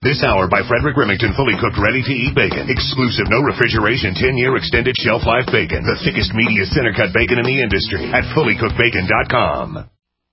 This hour by Frederick Remington, fully cooked, ready-to-eat bacon. Exclusive, no refrigeration, 10-year extended shelf life bacon. The thickest, meatiest center-cut bacon in the industry at fullycookedbacon.com.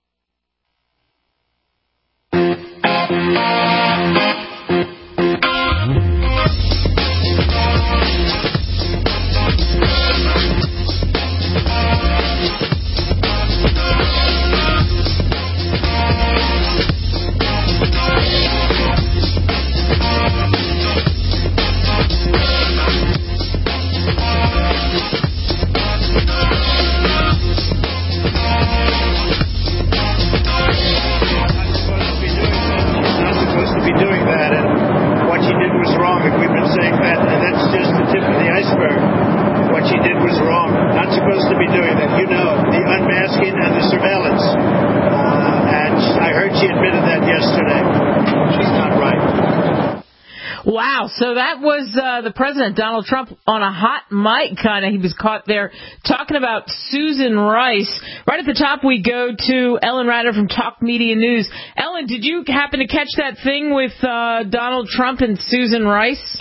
So that was the president, Donald Trump, on a hot mic, kind of. He was caught there talking about Susan Rice. Right at the top, we go to Ellen Ryder from Talk Media News. Ellen, did you happen to catch that thing with Donald Trump and Susan Rice?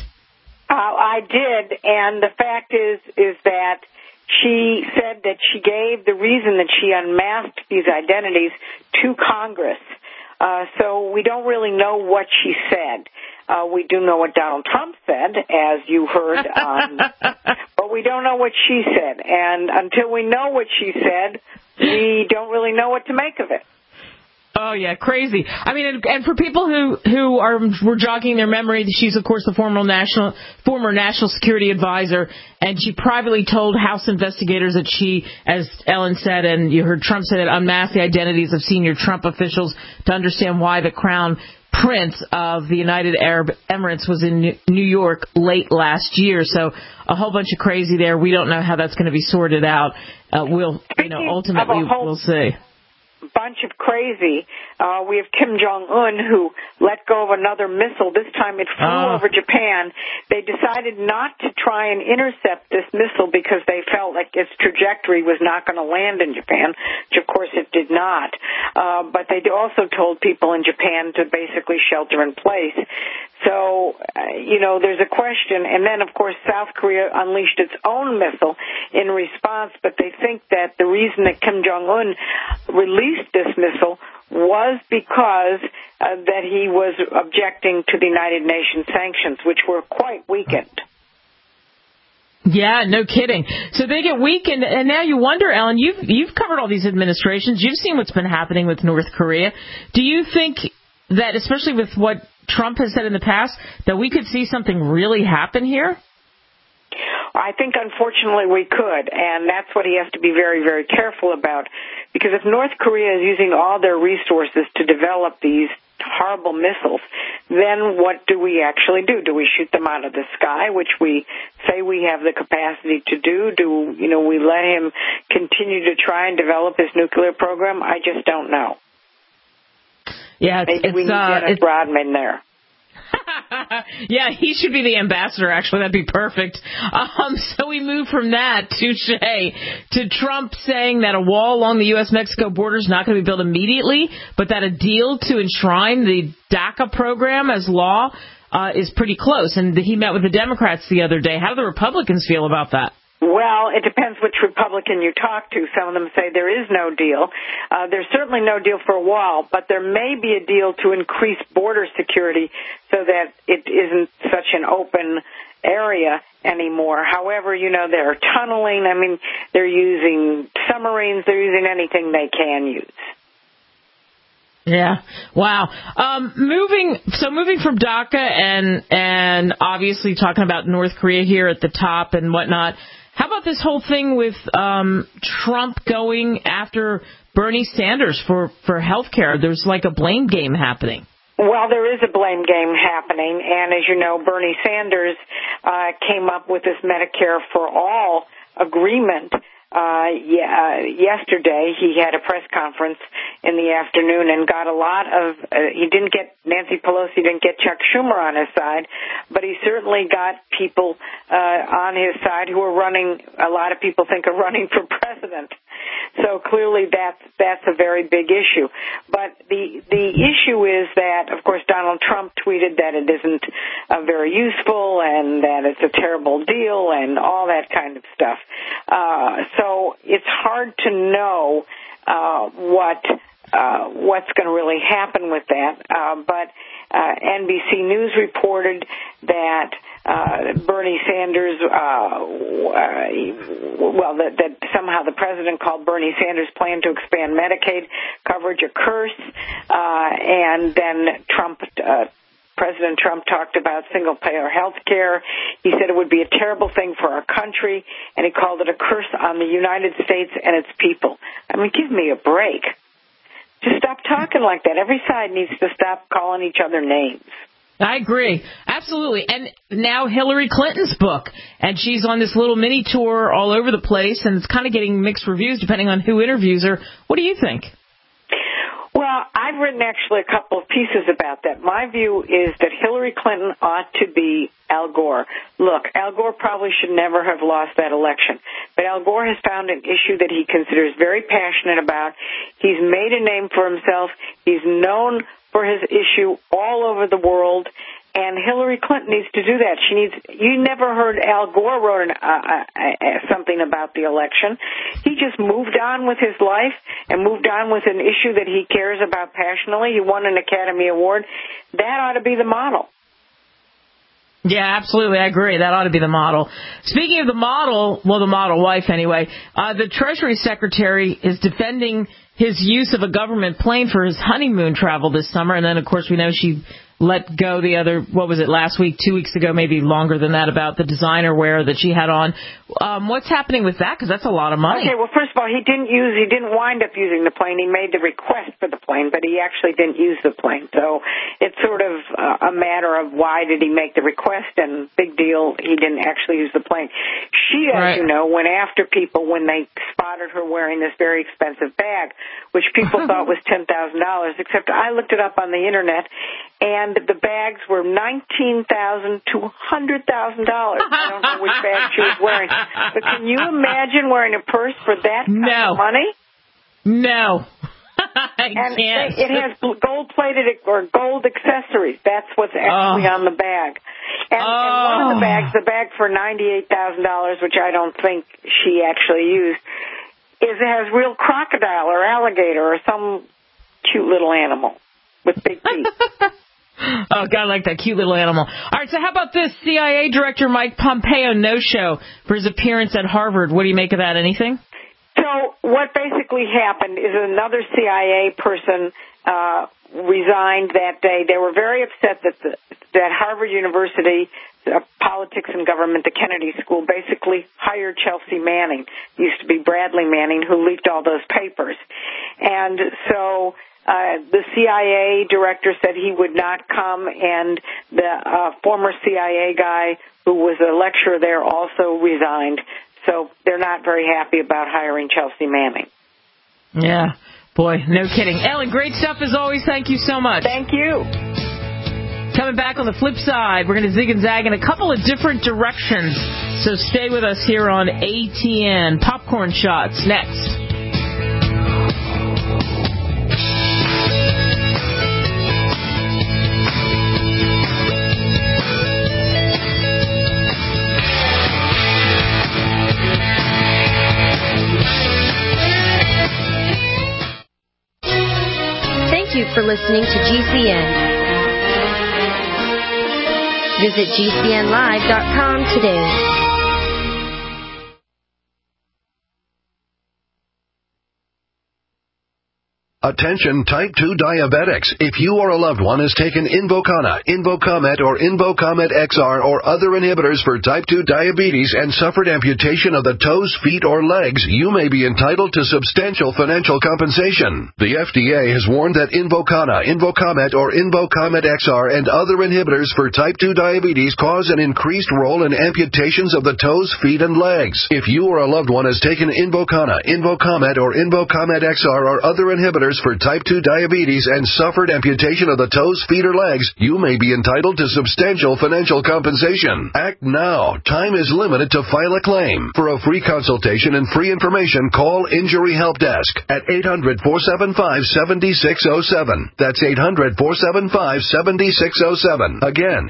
I did, and the fact is that she said that she gave the reason that she unmasked these identities to Congress. So we don't really know what she said. We do know what Donald Trump said, as you heard, but we don't know what she said. And until we know what she said, we don't really know what to make of it. Oh, yeah, crazy. I mean, and for people who were jogging their memory, she's, of course, the former national security advisor, and she privately told House investigators that she, as Ellen said, and you heard Trump say that, unmasked the identities of senior Trump officials to understand why the crown prince of the United Arab Emirates was in New York late last year. So a whole bunch of crazy there. We don't know how that's going to be sorted out. Ultimately, we'll see. Bunch of crazy. We have Kim Jong-un, who let go of another missile. This time it flew over Japan. They decided not to try and intercept this missile because they felt like its trajectory was not going to land in Japan, which of course it did not. But they also told people in Japan to basically shelter in place. So, there's a question. And then, of course, South Korea unleashed its own missile in response, but they think that the reason that Kim Jong-un released this missile was because that he was objecting to the United Nations sanctions, which were quite weakened. Yeah, no kidding. So they get weakened, and now you wonder, Ellen, you've covered all these administrations. You've seen what's been happening with North Korea. Do you think that, especially with what Trump has said in the past, that we could see something really happen here? I think, unfortunately, we could, and that's what he has to be very, very careful about, because if North Korea is using all their resources to develop these horrible missiles, then what do we actually do? Do we shoot them out of the sky, which we say we have the capacity to do? Do we let him continue to try and develop his nuclear program? I just don't know. Yeah, maybe we need Dennis Rodman there. Yeah, he should be the ambassador, actually. That'd be perfect. So we move from that, to Trump saying that a wall along the U.S.-Mexico border is not going to be built immediately, but that a deal to enshrine the DACA program as law is pretty close. And he met with the Democrats the other day. How do the Republicans feel about that? Well, it depends which Republican you talk to. Some of them say there is no deal. There's certainly no deal for a wall, but there may be a deal to increase border security so that it isn't such an open area anymore. However, they're tunneling. I mean, they're using submarines. They're using anything they can use. Yeah. Wow. Moving from DACA and obviously talking about North Korea here at the top and whatnot. How about this whole thing with Trump going after Bernie Sanders for health care? There's like a blame game happening. Well, there is a blame game happening, and as you know, Bernie Sanders came up with this Medicare for All agreement yesterday he had a press conference in the afternoon and got a lot of, he didn't get, Nancy Pelosi didn't get Chuck Schumer on his side, but he certainly got people on his side who are running, a lot of people think are running for president. So clearly that's a very big issue. But the issue is that, of course, Donald Trump tweeted that it isn't very useful and that it's a terrible deal and all that kind of stuff. So it's hard to know what's going to really happen with that. But NBC News reported that Bernie Sanders, that somehow the president called Bernie Sanders' plan to expand Medicaid coverage a curse, and then President Trump talked about single-payer health care. He said it would be a terrible thing for our country, and he called it a curse on the United States and its people. I mean, give me a break. Just stop talking like that. Every side needs to stop calling each other names. I agree. Absolutely. And now Hillary Clinton's book, and she's on this little mini tour all over the place, and it's kind of getting mixed reviews depending on who interviews her. What do you think? Well, I've written actually a couple of pieces about that. My view is that Hillary Clinton ought to be Al Gore. Look, Al Gore probably should never have lost that election, but Al Gore has found an issue that he considers very passionate about. He's made a name for himself. He's known for his issue all over the world, and Hillary Clinton needs to do that. You never heard Al Gore wrote something about the election. He just moved on with his life and moved on with an issue that he cares about passionately. He won an Academy Award. That ought to be the model. Yeah, absolutely. I agree. That ought to be the model. Speaking of the model, well, the model wife anyway, the Treasury Secretary is defending his use of a government plane for his honeymoon travel this summer. And then, of course, we know she let go last week, 2 weeks ago, maybe longer than that, about the designer wear that she had on. What's happening with that? Because that's a lot of money. Okay, well, first of all, he didn't wind up using the plane. He made the request for the plane, but he actually didn't use the plane. So it's sort of a matter of why did he make the request, and big deal, he didn't actually use the plane. She, as you know, went after people when they spotted her wearing this very expensive bag, which people thought was $10,000, except I looked it up on the Internet, and the bags were $19,000 to $100,000. I don't know which bag she was wearing. But can you imagine wearing a purse for that kind of money? No. I can't. It has gold-plated or gold accessories. That's what's actually on the bag. And one of the bags, the bag for $98,000, which I don't think she actually used, it has real crocodile or alligator or some cute little animal with big teeth. Oh, God, I like that cute little animal. All right, so how about this? CIA Director Mike Pompeo no-show for his appearance at Harvard. What do you make of that? Anything? So what basically happened is another CIA person resigned that day. They were very upset that Harvard University Politics and Government, the Kennedy School, basically hired Chelsea Manning, used to be Bradley Manning, who leaked all those papers. And so the CIA director said he would not come, and the former CIA guy who was a lecturer there also resigned. So they're not very happy about hiring Chelsea Manning. Yeah, boy, no kidding. Ellen, great stuff as always. Thank you so much. Thank you. Coming back on the flip side, we're going to zig and zag in a couple of different directions. So stay with us here on ATN. Popcorn Shots next. Thank you for listening to GCN. Visit GCNlive.com today. Attention type 2 diabetics. If you or a loved one has taken Invokana, Invokamet, or Invokamet XR or other inhibitors for type 2 diabetes and suffered amputation of the toes, feet, or legs, you may be entitled to substantial financial compensation. The FDA has warned that Invokana, Invokamet, or Invokamet XR and other inhibitors for type 2 diabetes cause an increased role in amputations of the toes, feet, and legs. If you or a loved one has taken Invokana, Invokamet, or Invokamet XR or other inhibitors for type 2 diabetes and suffered amputation of the toes, feet, or legs, you may be entitled to substantial financial compensation. Act now. Time is limited to file a claim. For a free consultation and free information, call Injury Help Desk at 800-475-7607. That's 800-475-7607. Again,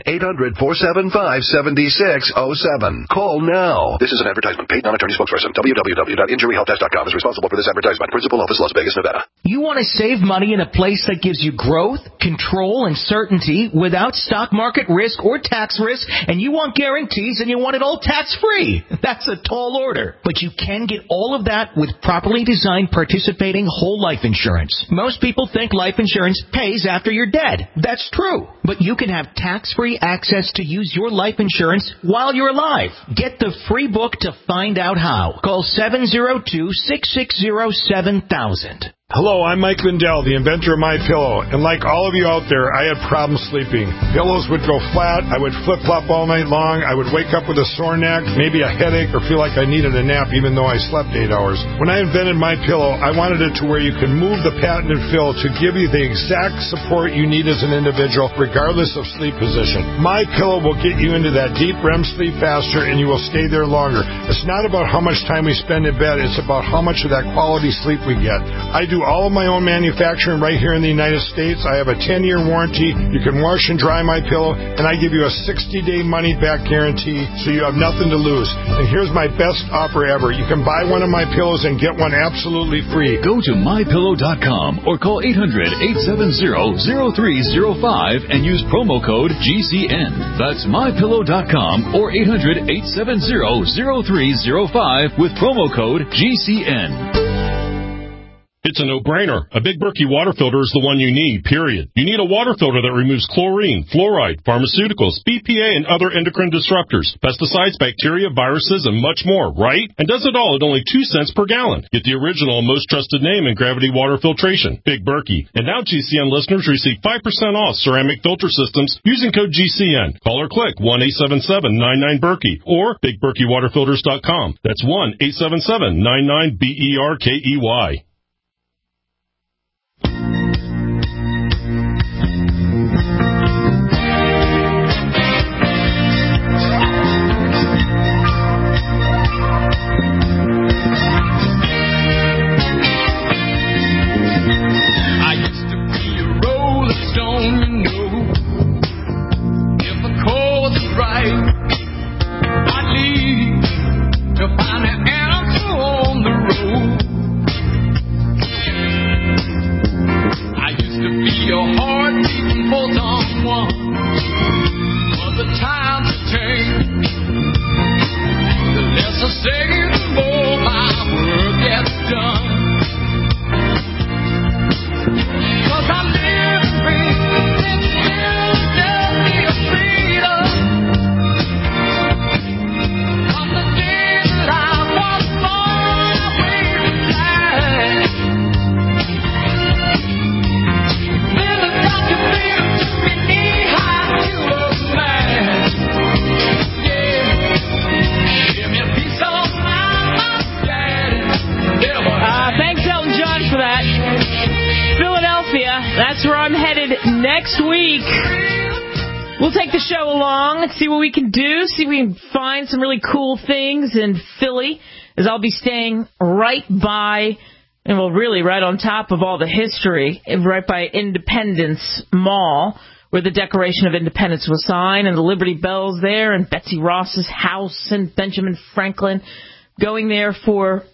800-475-7607. Call now. This is an advertisement. Paid non-attorney spokesperson. www.injuryhelpdesk.com is responsible for this advertisement. Principal office, Las Vegas, Nevada. You want to save money in a place that gives you growth, control, and certainty without stock market risk or tax risk, and you want guarantees and you want it all tax-free. That's a tall order. But you can get all of that with properly designed participating whole life insurance. Most people think life insurance pays after you're dead. That's true. But you can have tax-free access to use your life insurance while you're alive. Get the free book to find out how. Call 702-660-7000. Hello, I'm Mike Lindell, the inventor of MyPillow, and like all of you out there, I had problems sleeping. Pillows would go flat, I would flip-flop all night long, I would wake up with a sore neck, maybe a headache, or feel like I needed a nap even though I slept 8 hours. When I invented MyPillow, I wanted it to where you can move the patented fill to give you the exact support you need as an individual, regardless of sleep position. MyPillow will get you into that deep REM sleep faster, and you will stay there longer. It's not about how much time we spend in bed, it's about how much of that quality sleep we get. I do all of my own manufacturing right here in the United States. I have a 10-year warranty. You can wash and dry my pillow, and I give you a 60-day money-back guarantee, so you have nothing to lose. And here's my best offer ever. You can buy one of my pillows and get one absolutely free. Go to MyPillow.com or call 800-870-0305 and use promo code GCN. That's MyPillow.com or 800-870-0305 with promo code GCN. It's a no-brainer. A Big Berkey water filter is the one you need, period. You need a water filter that removes chlorine, fluoride, pharmaceuticals, BPA, and other endocrine disruptors, pesticides, bacteria, viruses, and much more, right? And does it all at only 2 cents per gallon. Get the original and most trusted name in gravity water filtration, Big Berkey. And now GCN listeners receive 5% off ceramic filter systems using code GCN. Call or click 1-877-99-BERKEY or BigBerkeyWaterFilters.com. That's 1-877-99-BERKEY. That's where I'm headed next week. We'll take the show along and see what we can do, see if we can find some really cool things in Philly, as I'll be staying right by, and well, really right on top of all the history, right by Independence Mall, where the Declaration of Independence was signed, and the Liberty Bell's there, and Betsy Ross's house, and Benjamin Franklin going there for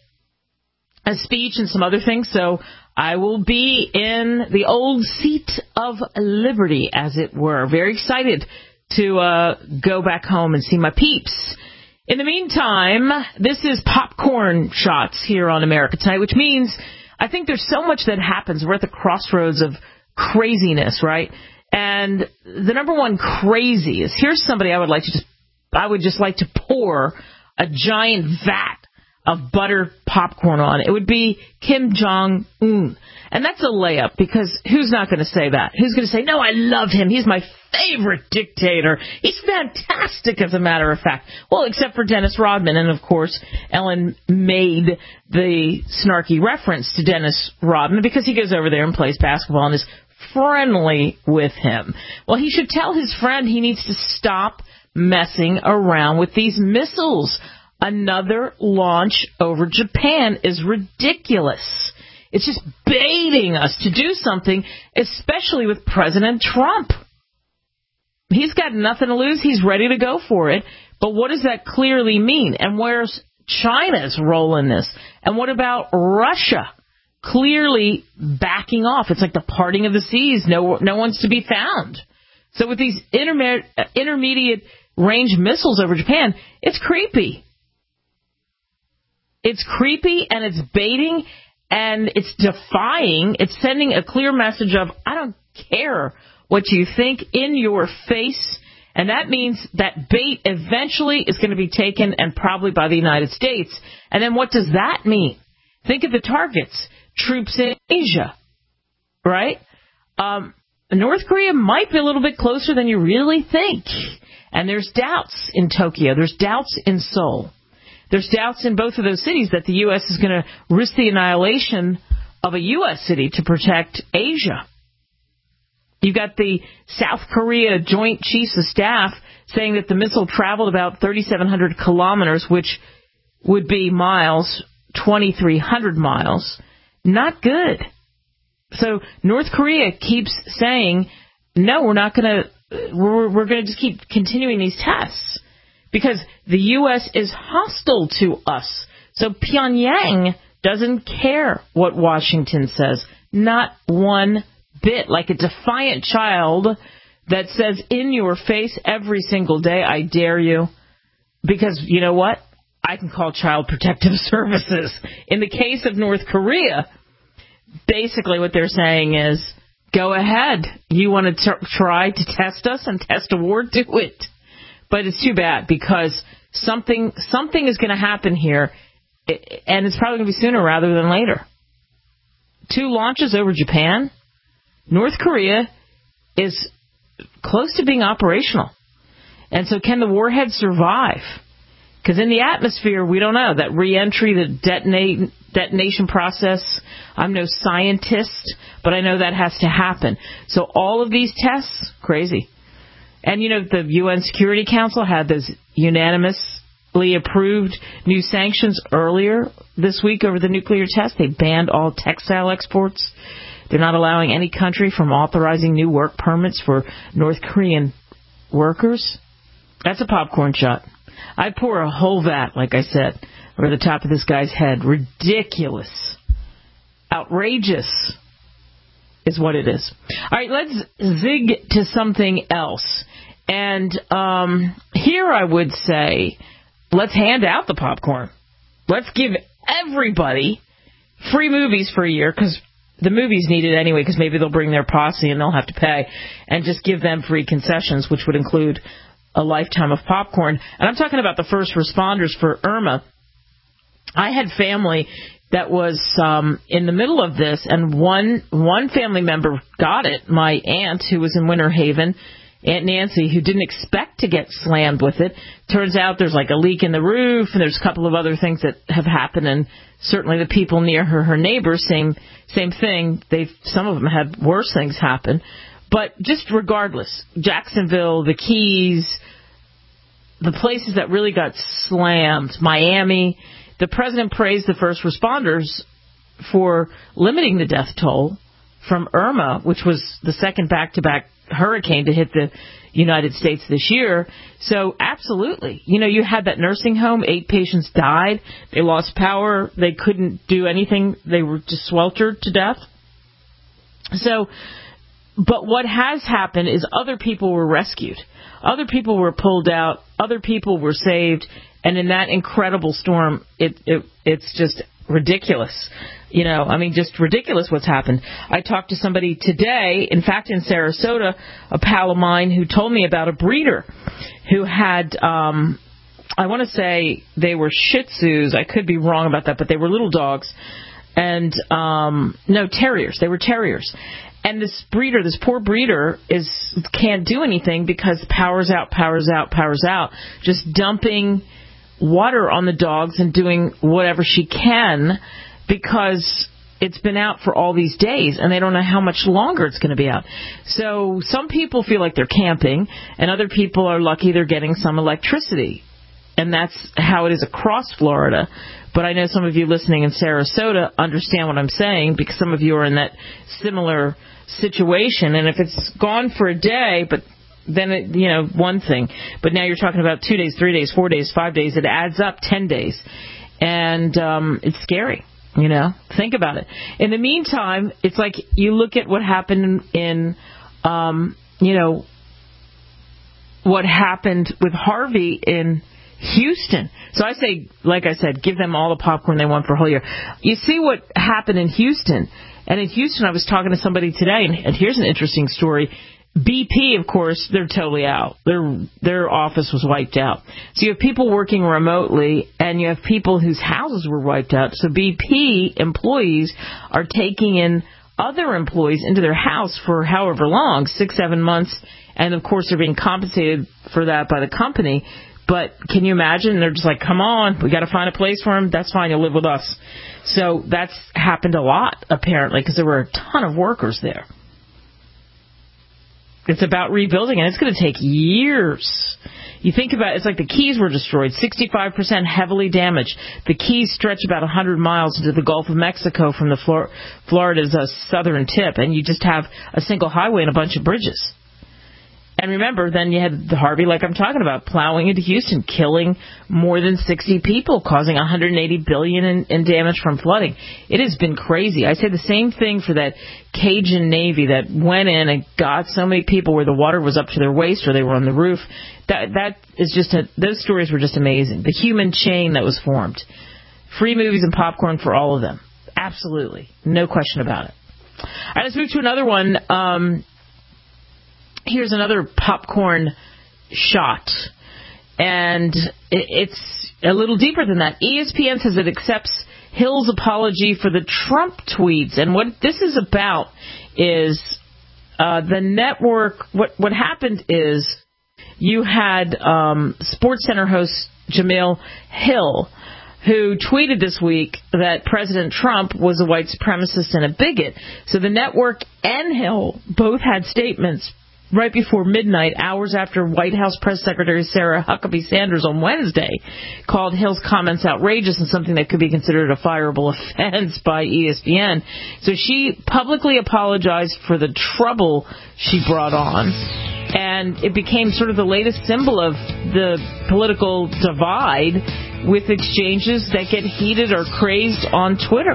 a speech and some other things. So I will be in the old seat of liberty, as it were. Very excited to go back home and see my peeps. In the meantime, this is Popcorn Shots here on America Tonight, which means I think there's so much that happens. We're at the crossroads of craziness, right? And the number one crazy is, here's somebody I would just like to pour a giant vat of butter popcorn on. It would be Kim Jong-un. And that's a layup, because who's not going to say that? Who's going to say, no, I love him. He's my favorite dictator. He's fantastic, as a matter of fact. Well, except for Dennis Rodman. And, of course, Ellen made the snarky reference to Dennis Rodman because he goes over there and plays basketball and is friendly with him. Well, he should tell his friend he needs to stop messing around with these missiles. Another launch over Japan is ridiculous. It's just baiting us to do something, especially with President Trump. He's got nothing to lose. He's ready to go for it. But what does that clearly mean? And where's China's role in this? And what about Russia? Clearly backing off. It's like the parting of the seas. No one's to be found. So with these intermediate range missiles over Japan, it's creepy. It's creepy, and it's baiting, and it's defying. It's sending a clear message of, I don't care what you think, in your face. And that means that bait eventually is going to be taken, and probably by the United States. And then what does that mean? Think of the targets. Troops in Asia, right? North Korea might be a little bit closer than you really think. And there's doubts in Tokyo. There's doubts in Seoul. There's doubts in both of those cities that the U.S. is going to risk the annihilation of a U.S. city to protect Asia. You've got the South Korea Joint Chiefs of Staff saying that the missile traveled about 3,700 kilometers, which would be miles, 2,300 miles. Not good. So North Korea keeps saying, no, we're going to just keep continuing these tests. Because the U.S. is hostile to us. So Pyongyang doesn't care what Washington says. Not one bit. Like a defiant child that says in your face every single day, I dare you. Because you know what? I can call Child Protective Services. In the case of North Korea, basically what they're saying is, go ahead. You want to try to test us and test a war? Do it. But it's too bad, because something is going to happen here, and it's probably going to be sooner rather than later. 2 launches over Japan. North Korea is close to being operational. And so can the warhead survive? Because in the atmosphere, we don't know. That reentry, the detonation process, I'm no scientist, but I know that has to happen. So all of these tests, crazy. And, you know, the UN Security Council had those unanimously approved new sanctions earlier this week over the nuclear test. They banned all textile exports. They're not allowing any country from authorizing new work permits for North Korean workers. That's a popcorn shot. I'd pour a whole vat, like I said, over the top of this guy's head. Ridiculous. Outrageous is what it is. All right, let's zig to something else. And here I would say, let's hand out the popcorn. Let's give everybody free movies for a year, because the movies need it anyway, because maybe they'll bring their posse and they'll have to pay, and just give them free concessions, which would include a lifetime of popcorn. And I'm talking about the first responders for Irma. I had family that was in the middle of this, and one family member got it, my aunt, who was in Winter Haven, Aunt Nancy, who didn't expect to get slammed with it. Turns out there's like a leak in the roof, and there's a couple of other things that have happened, and certainly the people near her neighbors, same thing. Some of them had worse things happen. But just regardless, Jacksonville, the Keys, the places that really got slammed, Miami, the president praised the first responders for limiting the death toll from Irma, which was the second back-to-back hurricane to hit the United States this year. So absolutely. You know, you had that nursing home, 8 patients died. They lost power. They couldn't do anything. They were just sweltered to death. So But what has happened is other people were rescued. Other people were pulled out. Other people were saved. And in that incredible storm, it's just ridiculous. Just ridiculous what's happened. I talked to somebody today, in fact, in Sarasota, a pal of mine who told me about a breeder who had, I want to say they were Shih Tzus. I could be wrong about that, but they were little dogs. And, no, terriers. They were terriers. And this poor breeder can't do anything because power's out, just dumping water on the dogs and doing whatever she can because it's been out for all these days and they don't know how much longer it's going to be out. So some people feel like they're camping and other people are lucky they're getting some electricity. And that's how it is across Florida. But I know some of you listening in Sarasota understand what I'm saying because some of you are in that similar situation. And if it's gone for a day, but then, one thing. But now you're talking about 2 days, 3 days, 4 days, 5 days. It adds up 10 days. And it's scary, Think about it. In the meantime, it's like you look at what happened in, what happened with Harvey in Houston. So I say, like I said, give them all the popcorn they want for a whole year. You see what happened in Houston. And in Houston, I was talking to somebody today, and here's an interesting story. BP, of course, they're totally out. Their office was wiped out. So you have people working remotely, and you have people whose houses were wiped out. So BP employees are taking in other employees into their house for however long, 6-7 months, and of course they're being compensated for that by the company. But can you imagine? They're just like, come on, we got to find a place for him. That's fine, you'll live with us. So that's happened a lot, apparently, because there were a ton of workers there. It's about rebuilding, and it's going to take years. You think about it, it's like the Keys were destroyed, 65% heavily damaged. The Keys stretch about 100 miles into the Gulf of Mexico from the Florida's southern tip, and you just have a single highway and a bunch of bridges. And remember, then you had the Harvey, like I'm talking about, plowing into Houston, killing more than 60 people, causing $180 billion in damage from flooding. It has been crazy. I say the same thing for that Cajun Navy that went in and got so many people where the water was up to their waist or they were on the roof. That is just those stories were just amazing. The human chain that was formed. Free movies and popcorn for all of them. Absolutely. No question about it. All right, let's move to another one. Here's another popcorn shot, and it's a little deeper than that. ESPN says it accepts Hill's apology for the Trump tweets, and what this is about is the network. What happened is you had SportsCenter host Jemele Hill, who tweeted this week that President Trump was a white supremacist and a bigot. So the network and Hill both had statements right before midnight, hours after White House Press Secretary Sarah Huckabee Sanders on Wednesday called Hill's comments outrageous and something that could be considered a fireable offense by ESPN. So she publicly apologized for the trouble she brought on, and it became sort of the latest symbol of the political divide with exchanges that get heated or crazed on Twitter.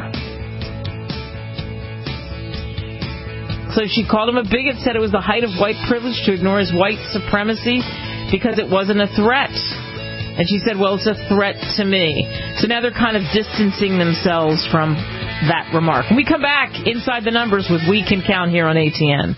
So she called him a bigot, said it was the height of white privilege to ignore his white supremacy because it wasn't a threat. And she said, well, it's a threat to me. So now they're kind of distancing themselves from that remark. When we come back, Inside the Numbers with We Can Count here on ATN.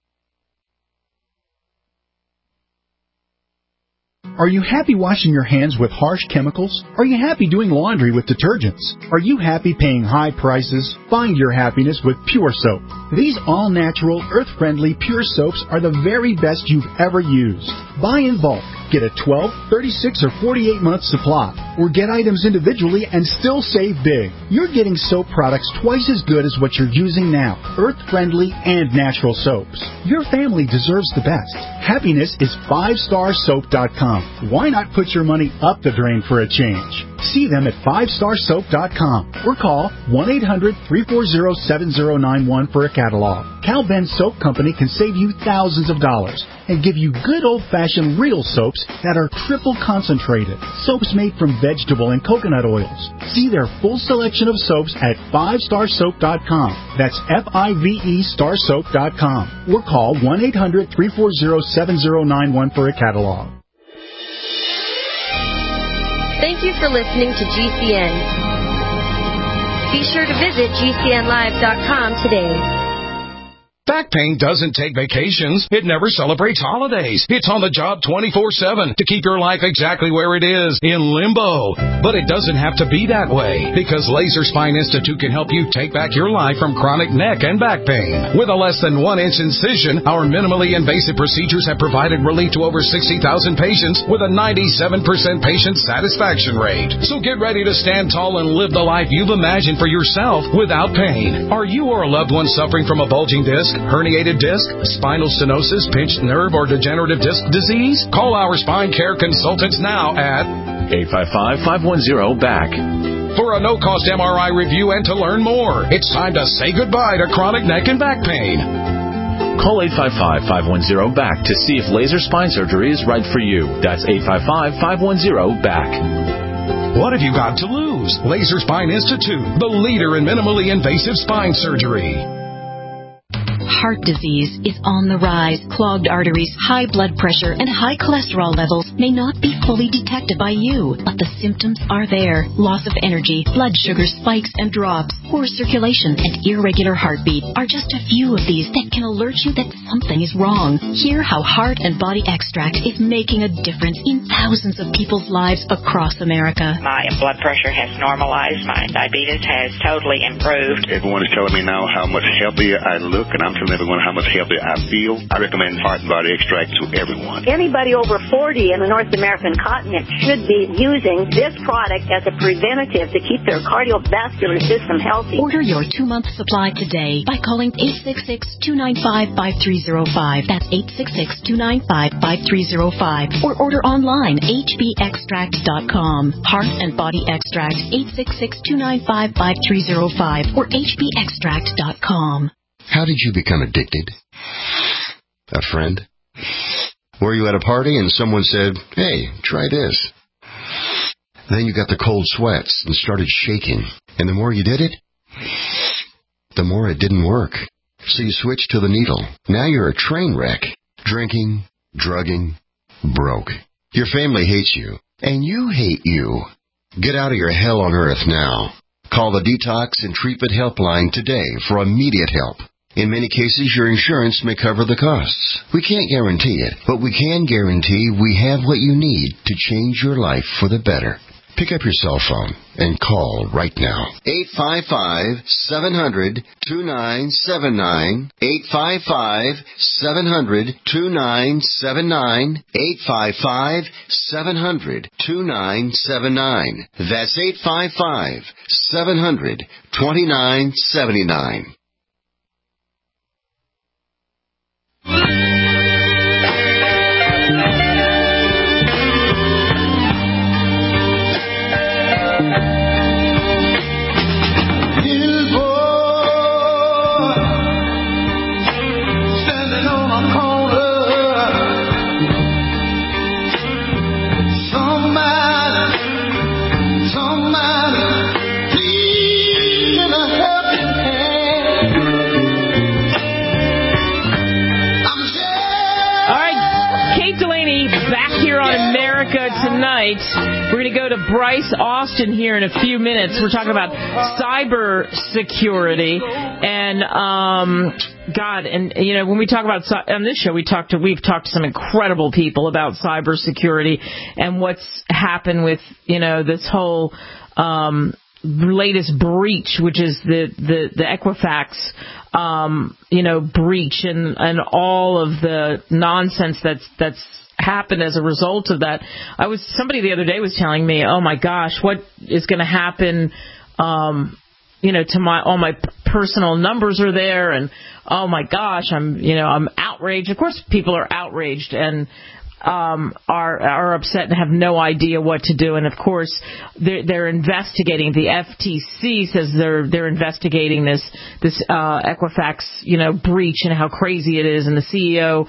Are you happy washing your hands with harsh chemicals? Are you happy doing laundry with detergents? Are you happy paying high prices? Find your happiness with Pure Soap. These all-natural, earth-friendly Pure Soaps are the very best you've ever used. Buy in bulk. Get a 12, 36, or 48-month supply. Or get items individually and still save big. You're getting soap products twice as good as what you're using now. Earth-friendly and natural soaps. Your family deserves the best. Happiness is 5starsoap.com. Why not put your money up the drain for a change? See them at 5starsoap.com or call 1-800-340-7091 for a catalog. Cal Ben Soap Company can save you thousands of dollars and give you good old-fashioned real soaps that are triple concentrated. Soaps made from vegetable and coconut oils. See their full selection of soaps at 5starsoap.com. That's F-I-V-E starsoap.com. Or call 1-800-340-7091 for a catalog. Thank you for listening to GCN. Be sure to visit GCNlive.com today. Back pain doesn't take vacations. It never celebrates holidays. It's on the job 24/7 to keep your life exactly where it is, in limbo. But it doesn't have to be that way, because Laser Spine Institute can help you take back your life from chronic neck and back pain. With a less than 1-inch incision, our minimally invasive procedures have provided relief to over 60,000 patients with a 97% patient satisfaction rate. So get ready to stand tall and live the life you've imagined for yourself without pain. Are you or a loved one suffering from a bulging disc, herniated disc, spinal stenosis, pinched nerve, or degenerative disc disease? Call our spine care consultants now at 855-510-BACK. For a no-cost MRI review and to learn more. It's time to say goodbye to chronic neck and back pain. Call 855-510-BACK to see if laser spine surgery is right for you. That's 855-510-BACK. What have you got to lose? Laser Spine Institute, the leader in minimally invasive spine surgery. Heart disease is on the rise. Clogged arteries, high blood pressure, and high cholesterol levels may not be fully detected by you, but the symptoms are there. Loss of energy, blood sugar spikes and drops, poor circulation, and irregular heartbeat are just a few of these that can alert you that something is wrong. Hear how Heart and Body Extract is making a difference in thousands of people's lives across America. My blood pressure has normalized. My diabetes has totally improved. Everyone is telling me now how much healthier I look, and I'm telling everyone how much healthier I feel. I recommend Heart and Body Extract to everyone. Anybody over 40 in the North American continent should be using this product as a preventative to keep their cardiovascular system healthy. Order your 2-month supply today by calling 866-295-5305. That's 866-295-5305. Or order online, hbextract.com. Heart and Body Extract, 866-295-5305 or hbextract.com. How did you become addicted? A friend? Were you at a party and someone said, "Hey, try this"? Then you got the cold sweats and started shaking. And the more you did it, the more it didn't work. So you switched to the needle. Now you're a train wreck. Drinking, drugging, broke. Your family hates you. And you hate you. Get out of your hell on earth now. Call the Detox and Treatment Helpline today for immediate help. In many cases, your insurance may cover the costs. We can't guarantee it, but we can guarantee we have what you need to change your life for the better. Pick up your cell phone and call right now. 855-700-2979. 855-700-2979. 855-700-2979. That's 855-700-2979. Tonight, we're going to go to Bryce Austin here in a few minutes. We're talking about cyber security and when we talk about on this show, we've talked to some incredible people about cyber security and what's happened with this whole latest breach, which is the Equifax breach and all of the nonsense that's happened as a result of that. Somebody the other day was telling me, oh my gosh, what is going to happen, to all my personal numbers are there, and oh my gosh, I'm outraged. Of course people are outraged, and are upset and have no idea what to do. And of course, they're investigating. The FTC says they're investigating this Equifax, breach and how crazy it is. And the CEO,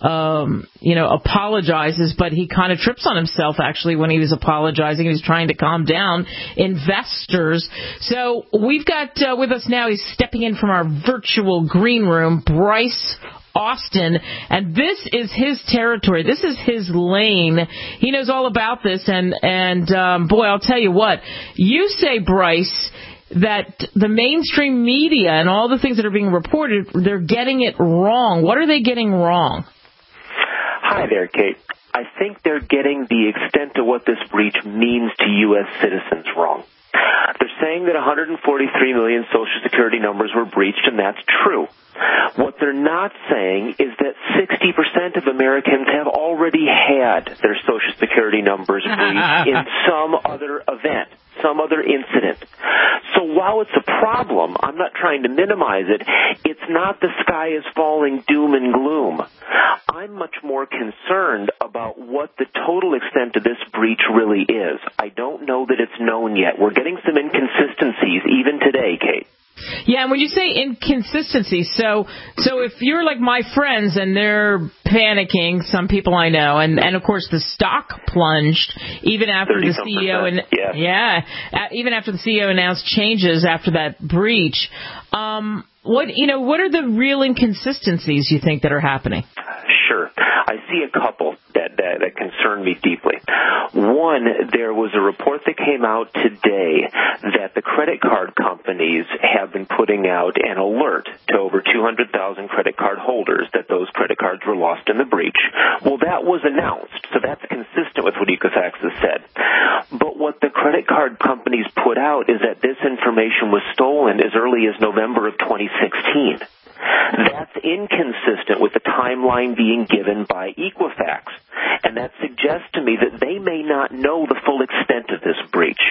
apologizes, but he kind of trips on himself actually when he was apologizing. He was trying to calm down investors. So we've got with us now, he's stepping in from our virtual green room, Bryce Austin, and this is his territory. This is his lane. He knows all about this, and boy, I'll tell you what. You say, Bryce, that the mainstream media and all the things that are being reported, they're getting it wrong. What are they getting wrong? Hi there, Kate. I think they're getting the extent of what this breach means to U.S. citizens wrong. They're saying that 143 million Social Security numbers were breached, and that's true. What they're not saying is that 60% of Americans have already had their Social Security numbers breached in some other event, some other incident. So while it's a problem, I'm not trying to minimize it, it's not the sky is falling doom and gloom. I'm much more concerned about what the total extent of this breach really is. I don't know that it's known yet. We're getting some inconsistencies even today, Kate. Yeah, and when you say inconsistency, so if you're like my friends and they're panicking, some people I know, and of course the stock plunged even after the CEO even after the CEO announced changes after that breach. What are the real inconsistencies you think that are happening? Sure. I see a couple that concern me deeply. One, there was a report that came out today that the credit card companies have been putting out an alert to over 200,000 credit card holders that those credit cards were lost in the breach. Well, that was announced, so that's consistent with what Equifax has said. But what the credit card companies put out is that this information was stolen as early as November of 2016. That's inconsistent with the timeline being given by Equifax, and that suggests to me that they may not know the full extent of this breach.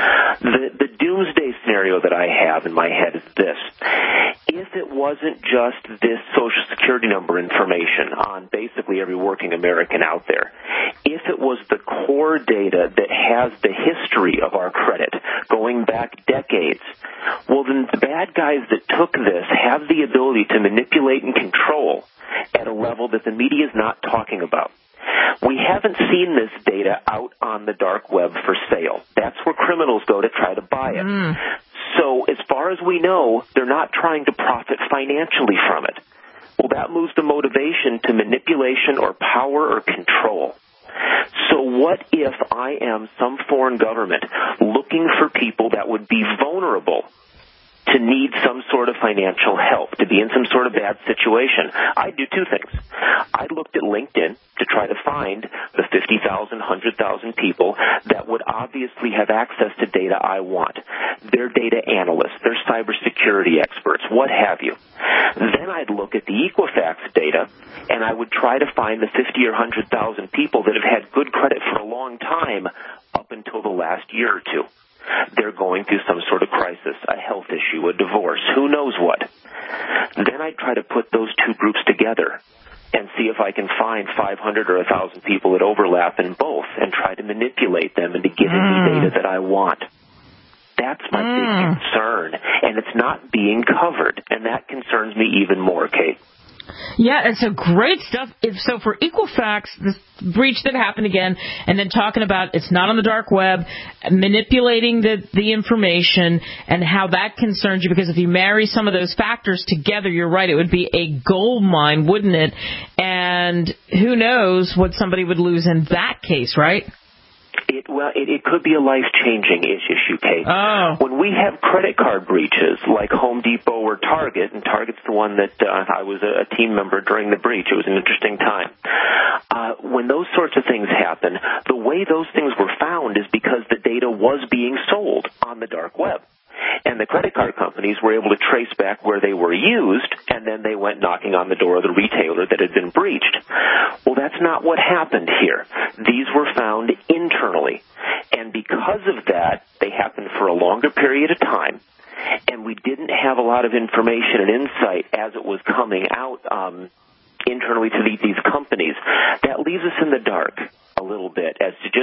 The doomsday scenario that I have in my head is this. If it wasn't just this Social Security number information on basically every working American out there, if it was the core data that has the history of our credit going back decades, well, then the bad guys that took this have the ability to manipulate and control at a level that the media is not talking about. We haven't seen this data out on the dark web for sale. That's where criminals go to try to buy it. So as far as we know, they're not trying to profit financially from it. Well, that moves the motivation to manipulation or power or control. So what if I am some foreign government looking for people that would be vulnerable to need some sort of financial help, to be in some sort of bad situation? I'd do two things. I'd looked at LinkedIn to try to find the 50,000, 100,000 people that would obviously have access to data I want. They're data analysts, they're cybersecurity experts, what have you. Then I'd look at the Equifax data, and I would try to find the 50 or 100,000 people that have had good credit for a long time up until the last year or two. They're going through some sort of crisis, a health issue, a divorce, who knows what. Then I try to put those two groups together and see if I can find 500 or 1,000 people that overlap in both and try to manipulate them into getting the data that I want. That's my big concern, and it's not being covered, and that concerns me even more, Kate. Yeah, and so great stuff. So for Equifax, this breach that happened again, and then talking about it's not on the dark web, manipulating the information, and how that concerns you, because if you marry some of those factors together, you're right, it would be a gold mine, wouldn't it? And who knows what somebody would lose in that case, right? It could be a life-changing issue, Kate. Oh. When we have credit card breaches like Home Depot or Target, and Target's the one that I was a team member during the breach. It was an interesting time. When those sorts of things happen, the way those things were found is because the data was being sold on the dark web. And the credit card companies were able to trace back where they were used, and then they went knocking on the door of the retailer that had been breached. Well, that's not what happened here. These were found internally. And because of that, they happened for a longer period of time, and we didn't have a lot of information and insight as it was coming out internally to these companies. That leaves us in the dark.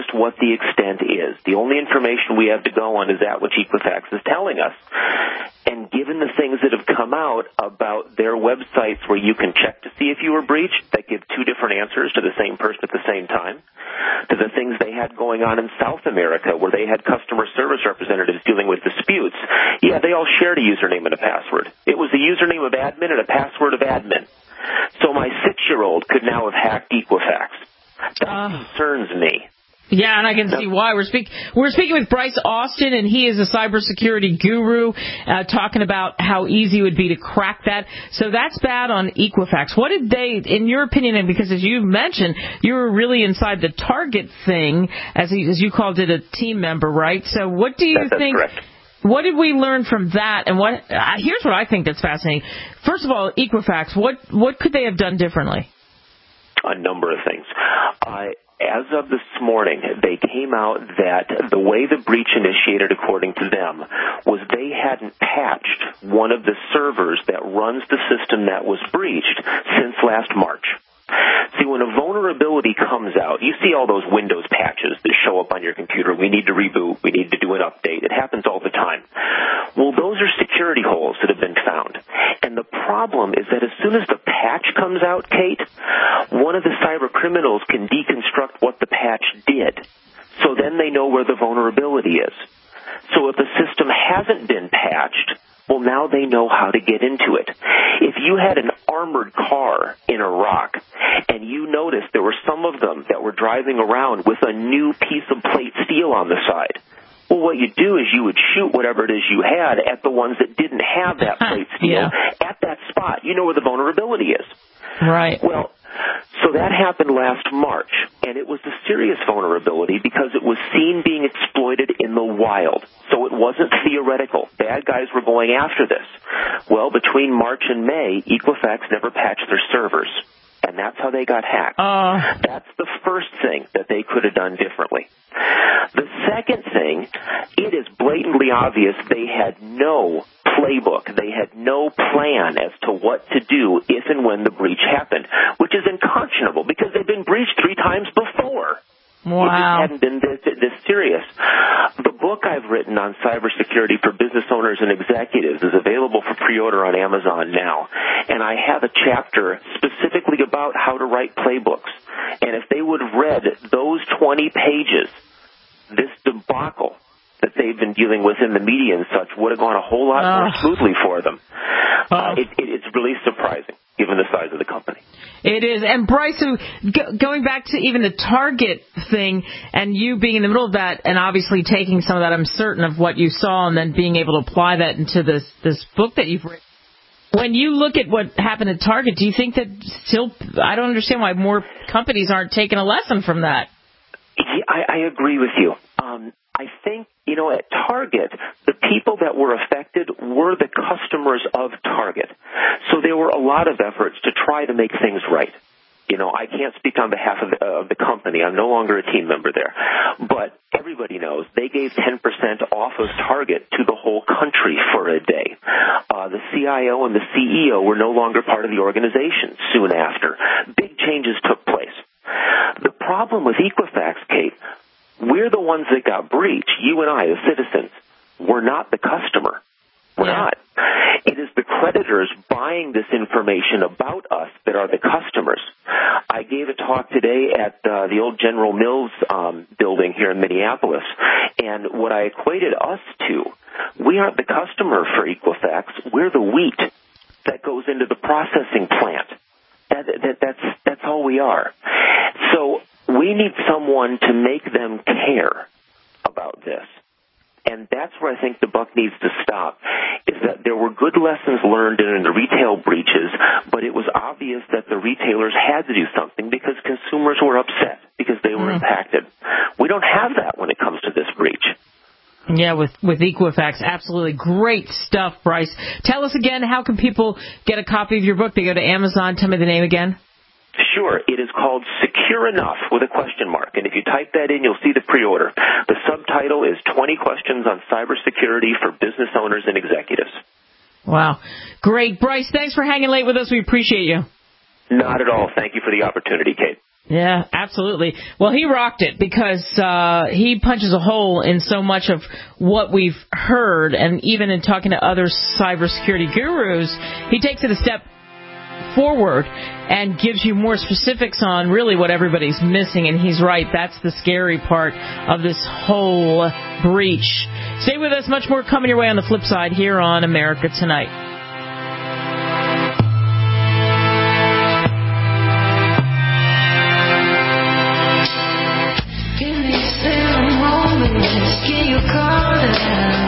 just what the extent is. The only information we have to go on is that which Equifax is telling us. And given the things that have come out about their websites where you can check to see if you were breached, that give two different answers to the same person at the same time, to the things they had going on in South America where they had customer service representatives dealing with disputes, yeah, they all shared a username and a password. It was a username of admin and a password of admin. So my 6-year-old could now have hacked Equifax. That concerns me. Yeah, and I can see why. We're speaking with Bryce Austin, and he is a cybersecurity guru, talking about how easy it would be to crack that. So that's bad on Equifax. What did they, in your opinion, and because as you mentioned, you were really inside the Target thing, as you called it, a team member, right? So what do you think? Correct. What did we learn from that? And here's what I think that's fascinating. First of all, Equifax, what could they have done differently? A number of things. As of this morning, they came out that the way the breach initiated, according to them, was they hadn't patched one of the servers that runs the system that was breached since last March. See, when a vulnerability comes out, you see all those Windows patches that show up on your computer. We need to reboot. We need to do an update. It happens all the time. Well, those are security holes that have been found. And the problem is that as soon as the patch comes out, Kate, one of the cyber criminals can deconstruct what the patch did. So then they know where the vulnerability is. So if the system hasn't been patched, well, now they know how to get into it. If you had an armored car in Iraq and you noticed there were some of them that were driving around with a new piece of plate steel on the side, well, what you do is you would shoot whatever it is you had at the ones that didn't have that plate steel at that spot. You know where the vulnerability is. Right. Well, so that happened last March, and it was a serious vulnerability because it was seen being exploited in the wild. So it wasn't theoretical. Bad guys were going after this. Well, between March and May, Equifax never patched their servers, and that's how they got hacked. That's the first thing that they could have done differently. The second thing, it is blatantly obvious they had no playbook. They had no plan as to what to do if and when the breach happened, which is unconscionable because they've been breached 3 times before. Wow. It just hadn't been this serious. The book I've written on cybersecurity for business owners and executives is available for pre-order on Amazon now. And I have a chapter specifically about how to write playbooks. And if they would have read those 20 pages, this debacle that they've been dealing with in the media and such would have gone a whole lot more smoothly for them. It's really surprising, given the size of the company. It is. And Bryce, going back to even the Target thing and you being in the middle of that and obviously taking some of that, I'm certain, of what you saw and then being able to apply that into this book that you've written. When you look at what happened at Target, do you think that still, I don't understand why more companies aren't taking a lesson from that. I agree with you. I think, at Target, the people that were affected were the customers of Target. So there were a lot of efforts to try to make things right. I can't speak on behalf of the company. I'm no longer a team member there. But everybody knows they gave 10% off of Target to the whole country for a day. The CIO and the CEO were no longer part of the organization soon after. Big changes took place. The problem with Equifax, Kate, we're the ones that got breached. You and I, the citizens, we're not the customer. We're not. It is the creditors buying this information about us that are the customers. I gave a talk today at the old General Mills building here in Minneapolis, and what I equated us to, we aren't the customer for Equifax. We're the wheat that goes into the processing plant. That's all we are. So we need someone to make them care about this. And that's where I think the buck needs to stop, is that there were good lessons learned in the retail breaches, but it was obvious that the retailers had to do something because consumers were upset because they were impacted. We don't have that when it comes to this breach. Yeah, with Equifax, absolutely. Great stuff, Bryce. Tell us again, how can people get a copy of your book? They go to Amazon. Tell me the name again. Sure. It is called Secure Enough with a question mark. And if you type that in, you'll see the pre-order. The subtitle is 20 Questions on Cybersecurity for Business Owners and Executives. Wow. Great. Bryce, thanks for hanging late with us. We appreciate you. Not at all. Thank you for the opportunity, Kate. Yeah, absolutely. Well, he rocked it because he punches a hole in so much of what we've heard, and even in talking to other cybersecurity gurus, he takes it a step forward and gives you more specifics on really what everybody's missing. And he's right, that's the scary part of this whole breach. Stay with us, much more coming your way on the flip side here on America Tonight. Can you call them?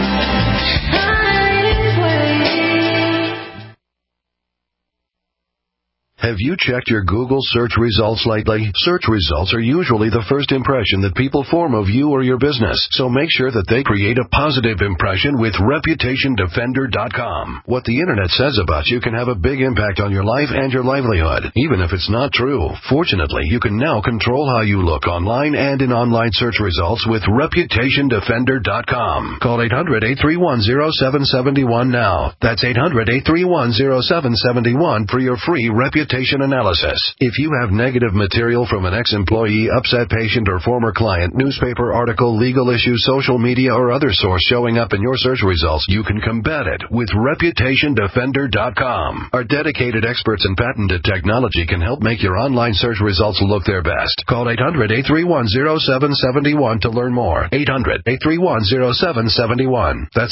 Have you checked your Google search results lately? Search results are usually the first impression that people form of you or your business, so make sure that they create a positive impression with ReputationDefender.com. What the Internet says about you can have a big impact on your life and your livelihood, even if it's not true. Fortunately, you can now control how you look online and in online search results with ReputationDefender.com. Call 800-831-0771 now. That's 800-831-0771 for your free reputation analysis. If you have negative material from an ex-employee, upset patient, or former client, newspaper article, legal issue, social media, or other source showing up in your search results, you can combat it with ReputationDefender.com. Our dedicated experts in patented technology can help make your online search results look their best. Call 800-831-0771 to learn more. 800-831-0771. That's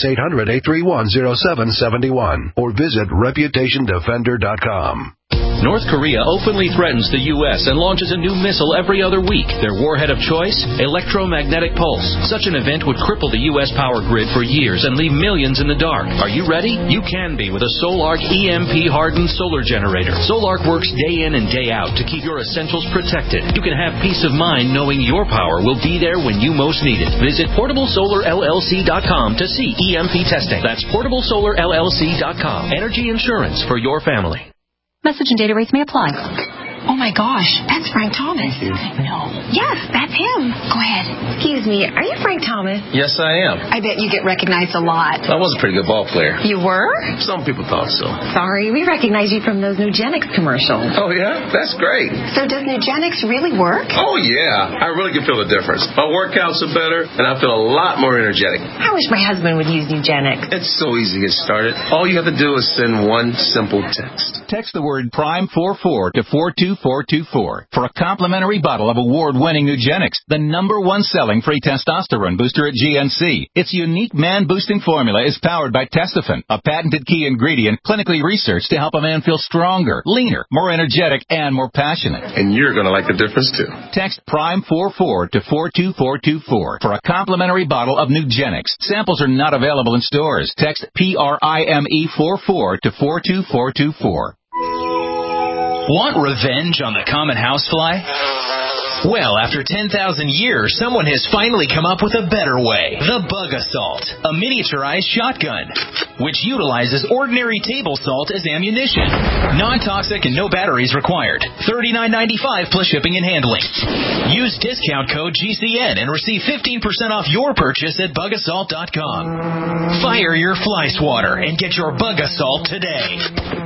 800-831-0771. Or visit ReputationDefender.com. North Korea openly threatens the U.S. and launches a new missile every other week. Their warhead of choice? Electromagnetic pulse. Such an event would cripple the U.S. power grid for years and leave millions in the dark. Are you ready? You can be with a Solarc EMP-hardened solar generator. Solarc works day in and day out to keep your essentials protected. You can have peace of mind knowing your power will be there when you most need it. Visit PortableSolarLLC.com to see EMP testing. That's PortableSolarLLC.com. Energy insurance for your family. Message and data rates may apply. Oh my gosh, that's Frank Thomas. No. Yes, that's him. Go ahead. Excuse me, are you Frank Thomas? Yes, I am. I bet you get recognized a lot. I was a pretty good ball player. You were? Some people thought so. Sorry, we recognize you from those Nugenix commercials. Oh, yeah? That's great. So does Nugenix really work? Oh, yeah. I really can feel the difference. My workouts are better, and I feel a lot more energetic. I wish my husband would use Nugenix. It's so easy to get started. All you have to do is send one simple text. Text the word PRIME44 to 42424 for a complimentary bottle of award-winning Nugenix, the #1 selling free testosterone booster at GNC. Its unique man-boosting formula is powered by Testofen, a patented key ingredient clinically researched to help a man feel stronger, leaner, more energetic, and more passionate. And you're going to like the difference, too. Text PRIME44 to 42424 for a complimentary bottle of Nugenix. Samples are not available in stores. Text PRIME44 to 42424. Want revenge on the common housefly? Well, after 10,000 years, someone has finally come up with a better way. The Bug Assault, a miniaturized shotgun, which utilizes ordinary table salt as ammunition. Non-toxic and no batteries required. $39.95 plus shipping and handling. Use discount code GCN and receive 15% off your purchase at bugassault.com. Fire your fly swatter and get your Bug Assault today.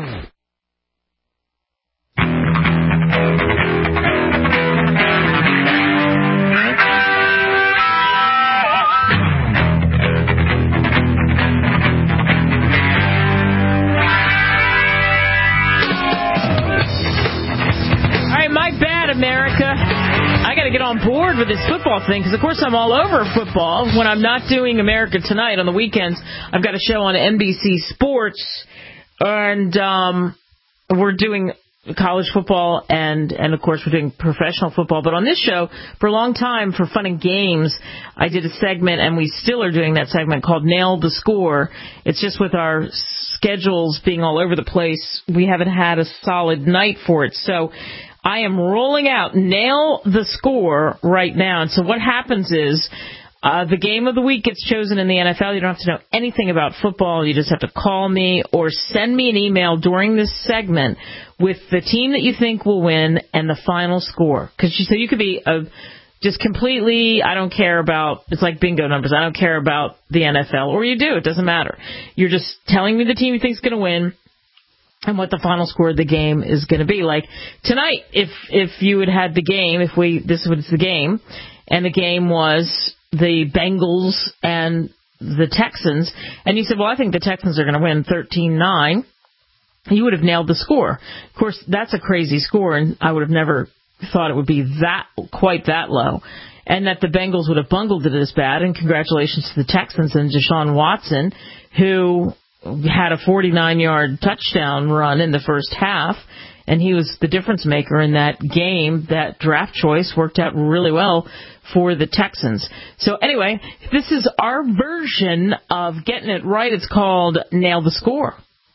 America, I got to get on board with this football thing because, of course, I'm all over football. When I'm not doing America Tonight on the weekends, I've got a show on NBC Sports, and we're doing college football and of course, we're doing professional football. But on this show, for a long time, for Fun and Games, I did a segment, and we still are doing that segment called Nail the Score. It's just with our schedules being all over the place, we haven't had a solid night for it. So I am rolling out Nail the Score right now. And so what happens is the game of the week gets chosen in the NFL. You don't have to know anything about football. You just have to call me or send me an email during this segment with the team that you think will win and the final score. Because you could be just completely, I don't care about, it's like bingo numbers. I don't care about the NFL. Or you do. It doesn't matter. You're just telling me the team you think is going to win. and what the final score of the game is going to be. Like tonight, if you had the game, this was the game, and the game was the Bengals and the Texans, and you said, well, I think the Texans are going to win 13-9, you would have nailed the score. Of course, that's a crazy score, and I would have never thought it would be quite that low, and that the Bengals would have bungled it as bad. And congratulations to the Texans and Deshaun Watson, who had a 49-yard touchdown run in the first half, and he was the difference maker in that game. That draft choice worked out really well for the Texans. So anyway, this is our version of getting it right. It's called Nail the Score.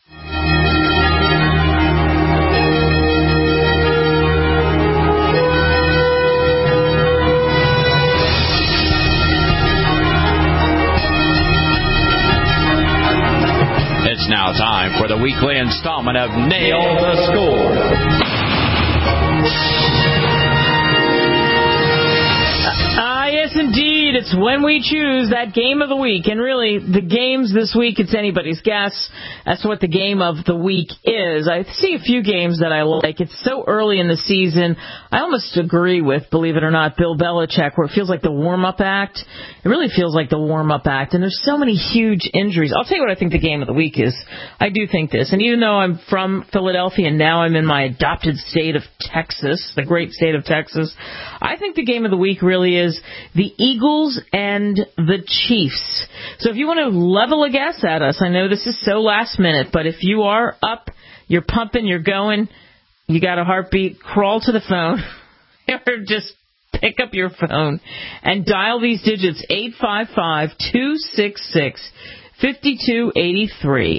It's now time for the weekly installment of Nail the Score. Yes, indeed. It's when we choose that game of the week. And really, the games this week, it's anybody's guess as to what the game of the week is. I see a few games that I like. It's so early in the season. I almost agree with, believe it or not, Bill Belichick, where it feels like the warm-up act. It really feels like the warm-up act. And there's so many huge injuries. I'll tell you what I think the game of the week is. I do think this. And even though I'm from Philadelphia and now I'm in my adopted state of Texas, the great state of Texas, I think the game of the week really is the Eagles and the Chiefs. So if you want to level a guess at us, I know this is so last minute, but if you are up, you're pumping, you're going, you got a heartbeat, crawl to the phone, or just pick up your phone and dial these digits, 855-266-5283,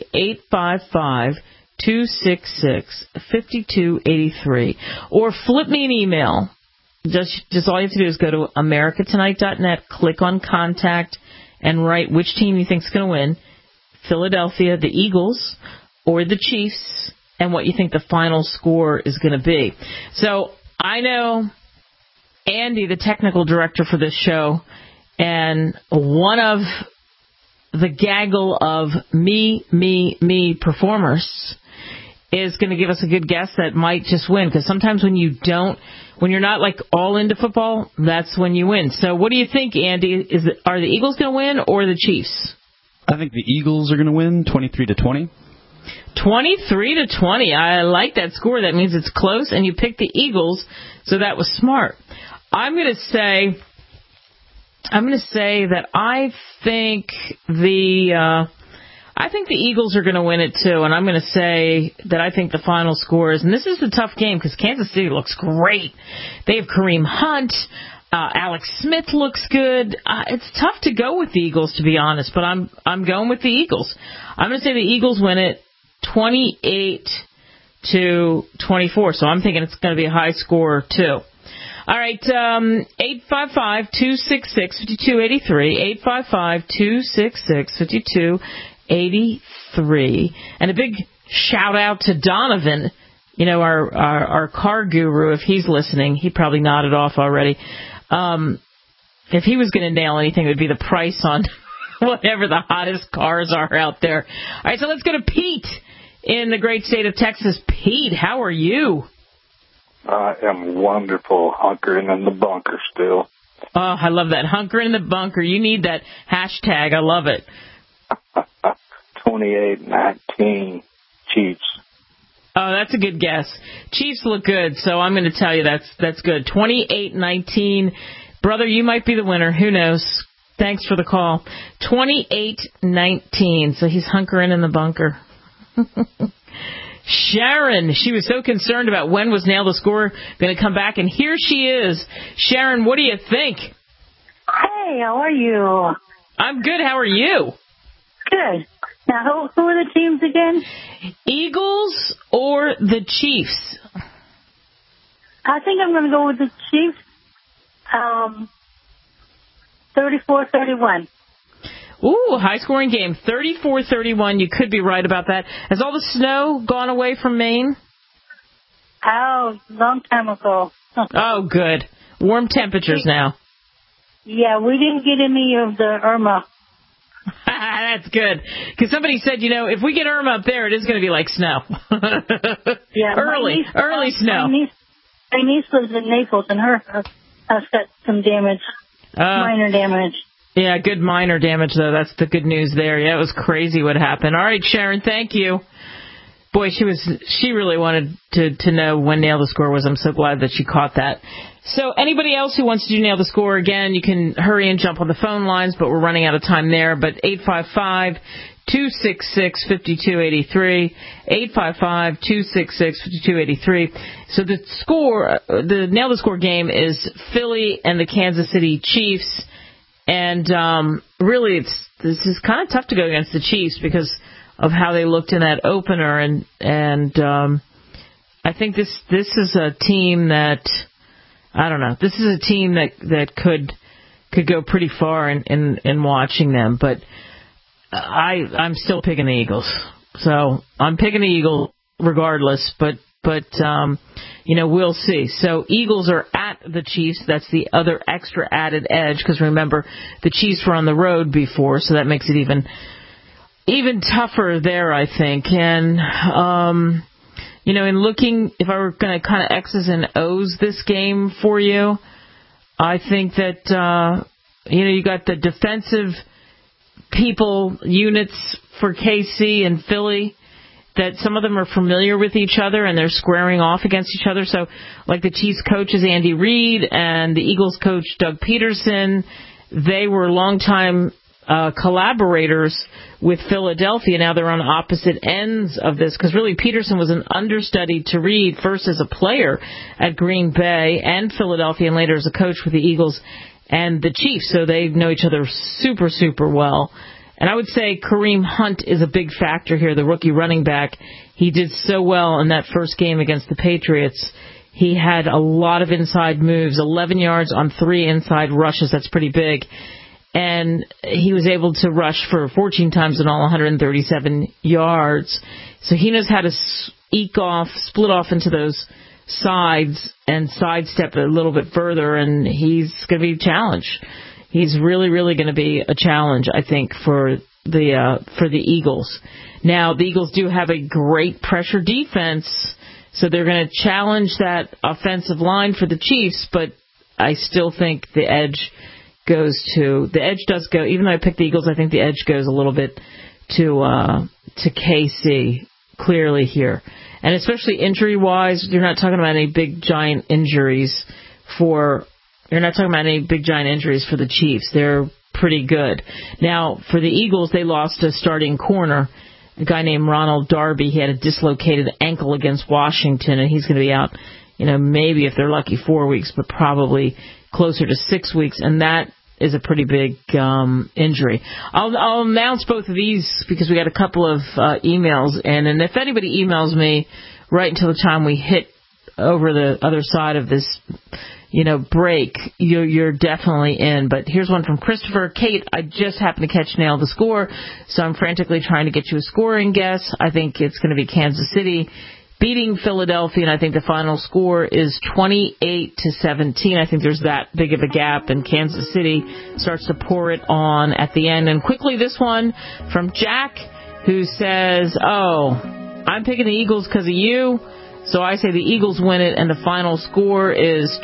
855-266-5283, or flip me an email. Just all you have to do is go to americatonight.net, click on Contact, and write which team you think is going to win, Philadelphia, the Eagles, or the Chiefs, and what you think the final score is going to be. So I know Andy, the technical director for this show, and one of the gaggle of me performers is going to give us a good guess that might just win, because sometimes when you're not like all into football, that's when you win. So what do you think, Andy? Are the Eagles going to win or the Chiefs? I think the Eagles are going to win 23-20. 23-20. I like that score. That means it's close, and you picked the Eagles, so that was smart. I'm going to say that I think the Eagles are going to win it too, and I'm going to say that I think the final score is, and this is a tough game because Kansas City looks great. They have Kareem Hunt. Alex Smith looks good. It's tough to go with the Eagles, to be honest, but I'm going with the Eagles. I'm going to say the Eagles win it 28-24, so I'm thinking it's going to be a high score too. All right, 855-266-5283, 855-266-5283, and a big shout out to Donovan, our car guru. If he's listening, he probably nodded off already. If he was going to nail anything, it would be the price on whatever the hottest cars are out there. All right, so let's go to Pete in the great state of Texas. Pete, how are you? I am wonderful, hunkering in the bunker still. Oh, I love that. Hunkering in the bunker. You need that hashtag. I love it. 28-19 Chiefs. Oh, that's a good guess. Chiefs look good, so I'm going to tell you that's good. 28-19. Brother, you might be the winner. Who knows? Thanks for the call. 28-19. So he's hunkering in the bunker. Sharon, she was so concerned about when was Nail the Score going to come back, and here she is. Sharon, what do you think? Hey, how are you? I'm good. How are you? Good. Now, who are the teams again? Eagles or the Chiefs? I think I'm going to go with the Chiefs. 34-31. Ooh, high-scoring game. 34-31. You could be right about that. Has all the snow gone away from Maine? Oh, long time ago. Oh, good. Warm temperatures now. Yeah, we didn't get any of the Irma That's good. Because somebody said, if we get Irma up there, it is going to be like snow. Yeah, early snow. My niece lives in Naples, and her house got some damage, minor damage. Yeah, good minor damage, though. That's the good news there. Yeah, it was crazy what happened. All right, Sharon, thank you. Boy, she really wanted to know when Nail the Score was. I'm so glad that she caught that. So anybody else who wants to do Nail the Score, again, you can hurry and jump on the phone lines, but we're running out of time there. But 855-266-5283, 855-266-5283. So the score, the Nail the Score game is Philly and the Kansas City Chiefs. And really, this is kind of tough to go against the Chiefs because of how they looked in that opener, and I think this is a team that, I don't know, this is a team that could go pretty far in watching them, but I'm still picking the Eagles. So I'm picking the Eagles regardless, but we'll see. So Eagles are at the Chiefs. That's the other extra added edge, because remember, the Chiefs were on the road before, so that makes it even tougher there, I think. And, in looking, if I were going to kind of X's and O's this game for you, I think that, you got the defensive units for KC and Philly, that some of them are familiar with each other and they're squaring off against each other. So, like the Chiefs coach is Andy Reid and the Eagles coach Doug Peterson, they were longtime collaborators with Philadelphia. Now they're on opposite ends of this, because really Peterson was an understudy to Reid, first as a player at Green Bay and Philadelphia, and later as a coach with the Eagles and the Chiefs. So they know each other super, super well. And I would say Kareem Hunt is a big factor here, the rookie running back. He did so well in that first game against the Patriots. He had a lot of inside moves, 11 yards on 3 inside rushes. That's pretty big. And he was able to rush for 14 times in all, 137 yards. So he knows how to split off into those sides and sidestep a little bit further, and he's going to be a challenge. He's really, really going to be a challenge, I think, for the Eagles. Now, the Eagles do have a great pressure defense, so they're going to challenge that offensive line for the Chiefs, but I still think the edge does go, even though I picked the Eagles, I think the edge goes a little bit to KC, clearly here. And especially injury-wise, you're not talking about any big, giant injuries for the Chiefs. They're pretty good. Now, for the Eagles, they lost a starting corner, a guy named Ronald Darby. He had a dislocated ankle against Washington, and he's going to be out, maybe if they're lucky 4 weeks, but probably closer to 6 weeks, and that is a pretty big injury. I'll announce both of these because we got a couple of emails in, and if anybody emails me right until the time we hit over the other side of this break, you're definitely in. But here's one from Christopher. Kate, I just happened to catch Nail the Score, so I'm frantically trying to get you a scoring guess. I think it's going to be Kansas City beating Philadelphia, and I think the final score is 28-17. I think there's that big of a gap, and Kansas City starts to pour it on at the end. And quickly, this one from Jack, who says, I'm picking the Eagles because of you. So I say the Eagles win it, and the final score is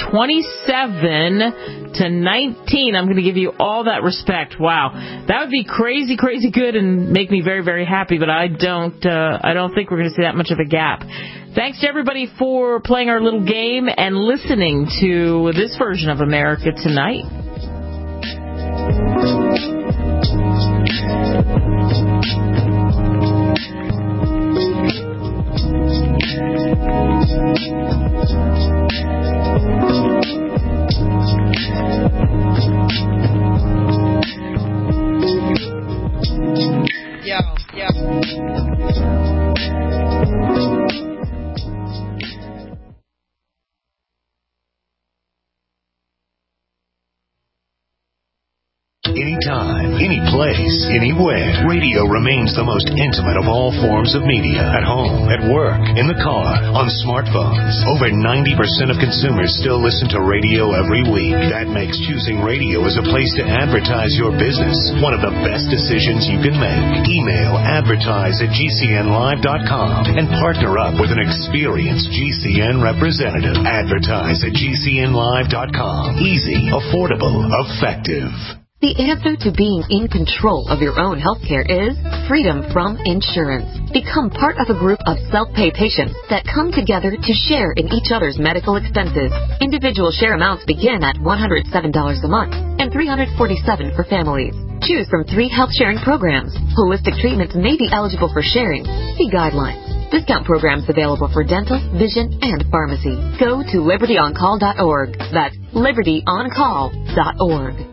27-19. I'm going to give you all that respect. Wow, that would be crazy, crazy good, and make me very, very happy. But I don't think we're going to see that much of a gap. Thanks to everybody for playing our little game and listening to this version of America Tonight. anytime, any place, anywhere. Radio remains the most intimate of all forms of media. At home, at work, in the car, on smartphones. Over 90% of consumers still listen to radio every week. That makes choosing radio as a place to advertise your business one of the best decisions you can make. Email advertise@gcnlive.com and partner up with an experienced GCN representative. Advertise@gcnlive.com. Easy, affordable, effective. The answer to being in control of your own healthcare is freedom from insurance. Become part of a group of self-pay patients that come together to share in each other's medical expenses. Individual share amounts begin at $107 a month and $347 for families. Choose from 3 health sharing programs. Holistic treatments may be eligible for sharing. See guidelines. Discount programs available for dental, vision, and pharmacy. Go to libertyoncall.org. That's libertyoncall.org.